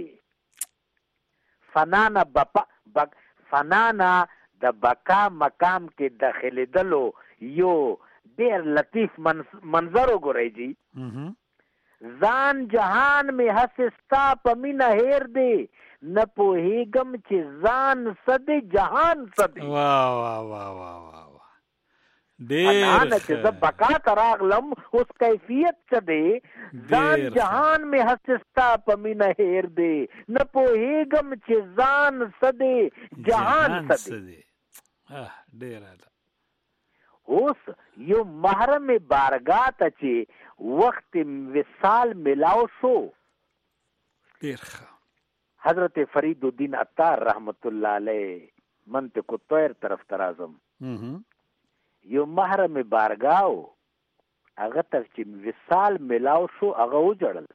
فنانا بپا بق فنانا د بقا مقام کې داخلي دلو یو ډیر لطیف منظر وګورئ جی. ځان جهان میں هستا پمینه هیر دی، نه پوهیږم چې ځان سده جهان سده. واه واه واه واه واه ډیر چې زه بقا ته راغلم اوس کیفیت څه دی؟ ځان جهان میں هستا په مینه هیر دی، نه پوهیږم چې ځان څه دی جهان څه دی. ډیر اوس یو محرم بارگاه ته چې وخت وصال ملاو شو، ډیر حضرت فرید الدین عطار رحمت الله علیه منطق الطیر طرف ترازم یو محرم بارگاو هغه ته چې وصال ملاو شو هغه وجړل.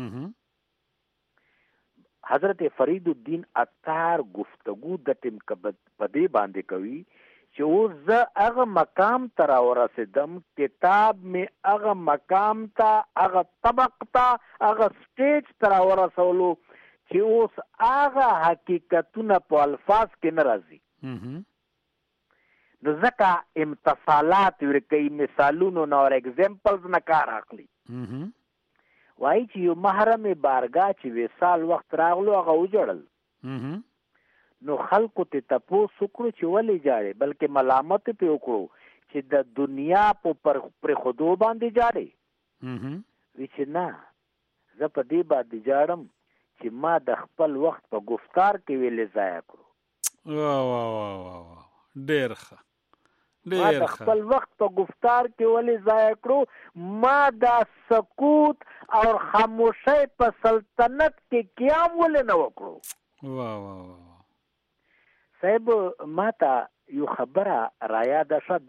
حضرت فرید الدین عطار گفتگو د ټیم کبدی باندې کوي چې اوس زه هغه مقام ته راورسېدم، کتاب مې هغه مقام ته، هغه طبق ته، هغه سټیج ته راورسولو چې اوس هغه حقیقتونه په الفاظ کې نه راځي. نو ځکه امتصالات ورکوي، مثالونو نه اور اگزامپلز نه کار اخلي. وایي چې یو محرم بارگاه چې وصال وخت راغلو هغه وجړل. نو خلکو ته تپوس وکړو چې ولې جاړې، بلکې ملامت پې وکړو چې د دنیا په پرېښودو باندې جاړې. وی چې نه، زه په دې باندې جاړم چې ما د خپل وخت په گفتار کې ویلې ضایع کړو. واه واه واه واه ډېر ښه ما د خپل وخت په گفتار کې ولې ضایع کړو، ما د سکوت او خاموشۍ په سلطنت کې قیام ولې نه وکړو. واه واه واه صاحب ما ته یو خبره را یاده شوه، دا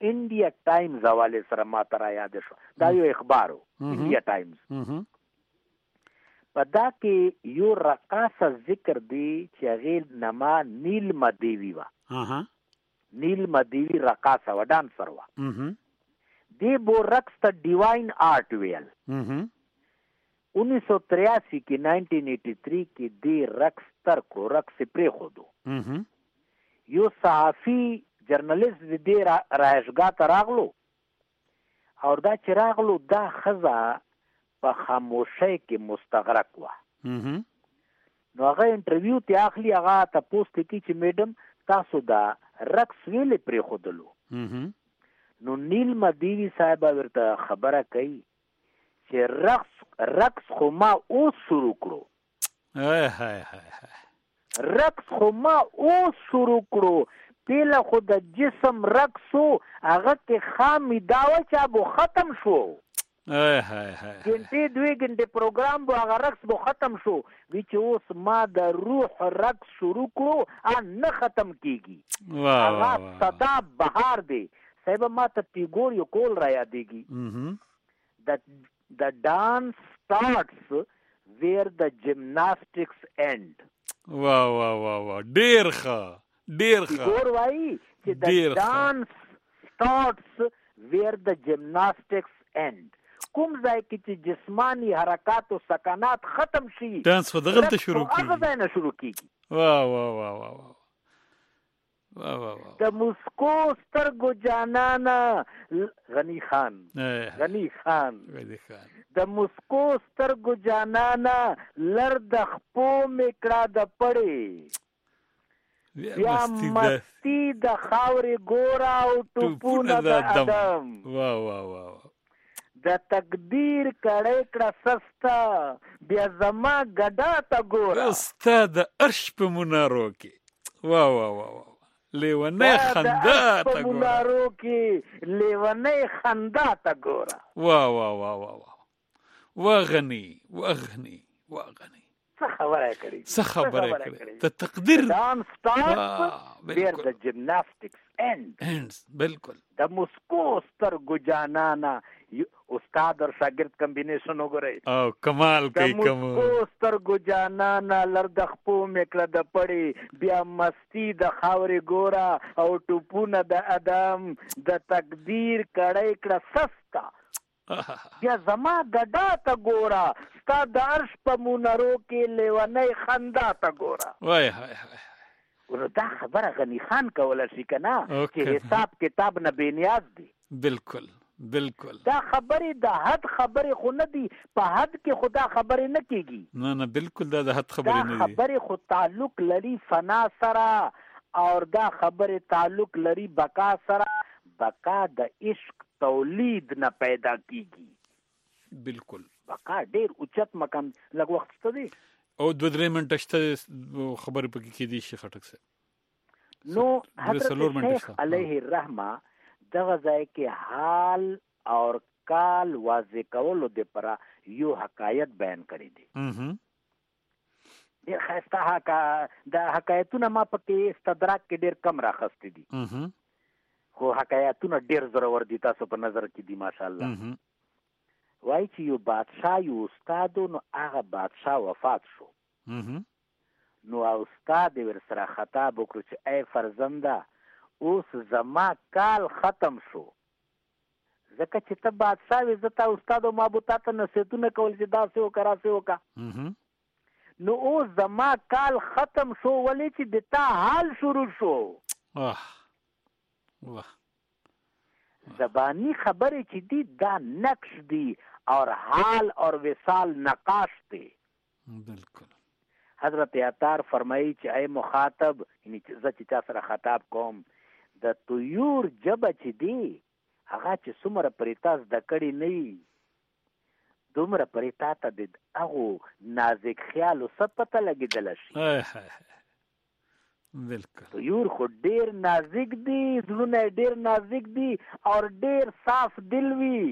انډیا ټایمز حواله سره ما تر یاد شو دا یو اخبارو انډیا ټایمز په دا کې یو رقاصه ذکر دی چې هغه نما نیلما دیوی وا نیلما دیوی رقاصه و ډانسر وا دی بو رقص ته ډیواین آرټ ویل انیس سو تریاسی کې نائنٹین ایٹی تھری کې دی رقص تر کو رقص پرې خودو یو صحافي جرنالست دی رایشګاه ته راغلو او دا چې راغلو دا خزه په خاموشۍ کې مستغرق وه نو هغه انټرویو ته اخلي هغه تاسو ته کی چې میډم تاسو دا رقص ویلې پرې خودلو نو نیلما دیوی صاحب ورته خبره کوي چې رقص رقص خو ما اوس شروع کړو هاي هاي هاي رقص خو ما اوس شروع کړو پیله خو د جسم رقصو هغه کې خامي داوه چې ابو ختم شو هاي هاي هاي ګنټې دوی ګنټې پروګرام بو هغه رقص بو ختم شو وی چې اوس ما د روح رقص شروع کړو ان نه ختم کیږي واه واه هغه صدا بهار دی صاحب ما ته پیګور یو کول را یادېږي د the dance starts where the gymnastics end واه واه واه واه ډیر ښه ډیر ښه پیګور وایي چې the dance starts where the gymnastics end کوم ځای کې چې جسمانی حرکات او سکنات ختم شي ډانس خو دغه ته شروع کیږي هغه ځای نه شروع کیږي واه واه واه واه واه واه واه د مسکو سترګو جانانا غنی خان غنی خان غنی خان د مسکو سترګو جانانا لر د خپو میکړه د پړې بیا مستی د خاورې ګورا او ټوپونه د ادم واه واه واه د تقدیر کړه کړه سستا بیا زما ګډا تا ګورا ستا د عرش په منارو کې واه واه واه لیونه خندا تا ګورا منارو کې لیونه خندا تا ګورا واه واه واه واه واغني واغني واغني څه خبره کړې څه خبره کړې د تقدیر دان سٹارټ ویر د جمناستکس اند اند بالکل د مسکو سترګو جانانا استاد اور شاگرد کمبینیشن وګورئ او کمال کوي کوم مسکو سترګو جانانا لر د خپو میکړه د پړې بیا مستی د خاورې ګورا او ټوپونه د ادم د تقدیر کړه کړه سستا بیا زما ګډا تا ګورا ستا د عرش په منارو کې لیونی خندا تا ګورا وای هاي هاي دا خبره غنی خان کوله شي کنه چې حساب کتاب نه بنیاد دی بالکل بالکل دا خبره د حد خبره خو نه دی په حد کې خدا خبره نه کیږي نه نه بالکل دا د حد خبره نه دی دا خبره خو تعلق لري فنا سره او دا خبره تعلق لري بقا سره بقا د عشق تولید نه پیدا کیږي بالکل بقا ډیر اوچت مقام لږ وخت ست دی او دو درې منټه شته خبرې پکې کې دي شي خټک سره نو حضرت شیخ علیه الرحمه دغه ځای کې حال اور کال واضح کولو د پر یو حقایق بیان کړی دي ډیر خسته حقا د حقایقونه ما پکې استدراک کې ډیر کم راخستې دي خو حقایقونه ډیر ضرور دي تاسو په نظر کې دي ماشاءالله وای چې یو بادشاہ یو استادو نو هغه بادشاہ وفات شو نو استاد ور سره خطاب وکړ چې اے فرزنده اوس زما کال ختم شو ځکه چې ته بادشاہ وې زتا استادو مابوتا ته نصیحتونه کول چې دا څه وکړه څه وکړه نو اوس زما کال ختم شو ولې چې د تا حال شروع شو واه واه زبانی خبرې چې دی دا نقش دی اور حال اور وصال نقاش دی بالکل حضرت عطار فرمایي چې اے مخاطب یعنی چې چې تاسو سره خطاب کوم د طیور جبه چې دی هغه چې څومره پرې تاسو د کړي نه دومره پرې تاسو د هغه نازک خیال او سپته لګیدل شي بالکل طیور خو ډیر نازک دی زړونه ډیر نازک دی اور ډیر صاف دل وی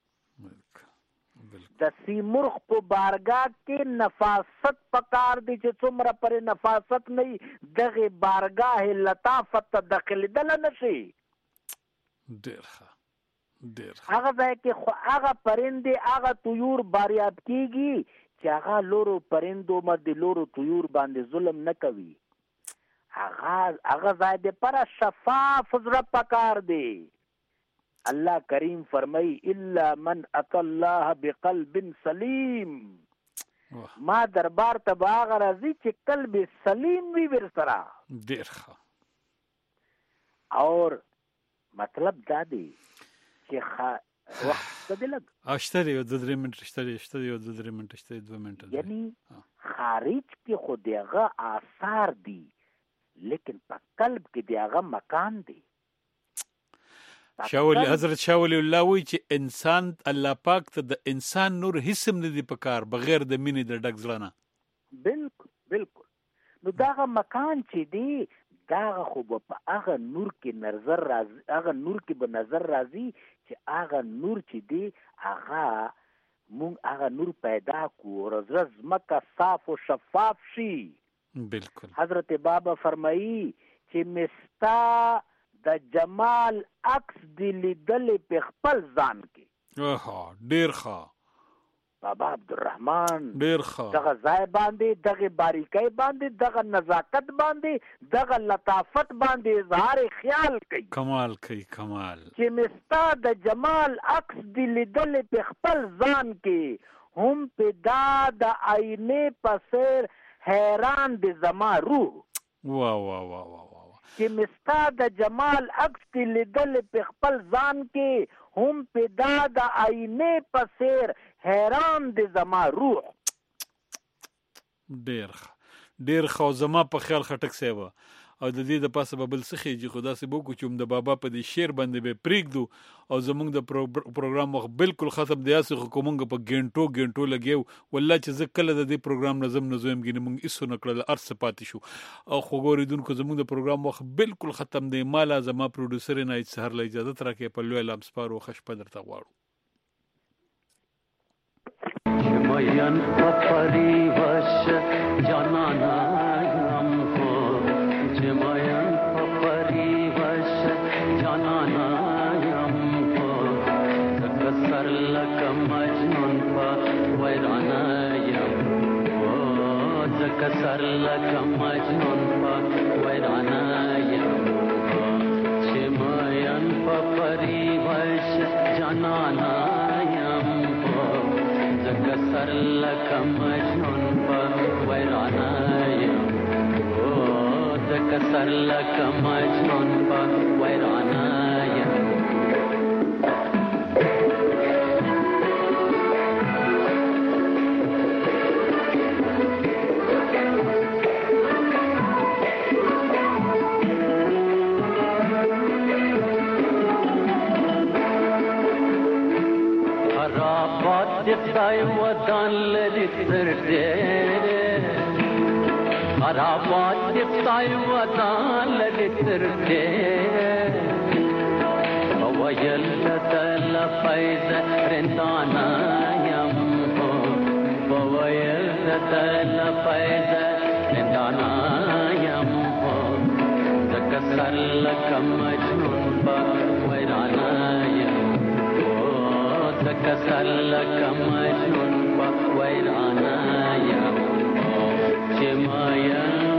د سیمرغ په بارګاه کې نفاست پکار دی چې څومره پر نفاست نه دغه بارګاه لطافت داخل دل نشي ډیر ښه ډیر هغه ځای کې خو هغه پرندې هغه طیور باریاب کیږي چې هغه لورو پرندو باندې لورو طیور باندې ظلم نه کوي. هغه هغه ځای د پر شفاف زړه پکار دی. الله کریم فرمای الا من اتى الله بقلب سلیم. ما دربار ته باغ راځي چې قلب سلیم وي ورسره. ډیر ښه. اور مطلب دا دی چې خا وخت څه دی لګ اشتری یو د درې منټ اشتری اشتری یو د درې منټ اشتری دوه منټ یعنی خارج کې خو دغه آثار دي لیکن په قلب کې دغه مکان دی. شاولی حضرت شاولی الله وی چې انسان الله پاک ته د انسان نور هیڅ هم نه دی پکار بغیر د مینې د ډک زړه نه. بالکل بالکل. نو دغه مکان چې دی دغه خو په هغه نور کې نظر راځي هغه نور کې به نظر راځي چې هغه نور چې دی هغه مونږ هغه نور پیدا کو او زمکه صاف او شفاف شي. بالکل. حضرت بابا فرمایي چې مستا د جمال عکس دی لیدل په خپل ځان کې. اوه ډیر ښه. بابا عبدالرحمن ډیر ښه. دغه ځای باندې دغه باریکۍ باندې دغه نزاکت باندې دغه لطافت باندې اظهار خیال کوي. کمال کوي کمال. چې مستا د جمال عکس دی لیدل په خپل ځان کې هم په دا د آینه پسر حیران دی زما روح. وا وا وا وا چې مستا د جمال عکس دی لیدل په خپل ځان کې هم په دا د آینه پسر حیران دی زما روح. ډیر ډیر خو زما په خیال خټک سیوا او د دې د پاسه بل سخی چې خدا سي بوکو چې د بابا په دې شعر باندې به پریږدو او زمونږ د پروګرام وخت بالکل ختم دی اسه کومنګ په ګنټو ګنټو لګیو والله چې زه کله د دې پروګرام نظم نظم کې موږ ایسو نکړل ارس پاتې شو او خو ګوریدونکو زمونږ د پروګرام وخت بالکل ختم دی. مالا زما پروډوسر نه سحر له اجازه تر کې په لوی لام سپارو خش پدر ته غواړو. مین پری وش جانانا हमको जमयन परी वश जनाना हमको कसर लक मजनून पा वैराना हमको कसर लक मजनून पा वैराना हमको जमयन परी वश जनाना हमको कसर लक मजनून पा वैराना कसर लक मजनून पा वैराना खराबात दिखाई वदान ललितरते खराबात दिखाई वदान ललितरते वयल तल फैज रंदाना यमो वयल तल फैज रंदाना यमो कसर लक मजनून पा वैराना यमो कसर लक मजनून पा वैराना यमो जमायन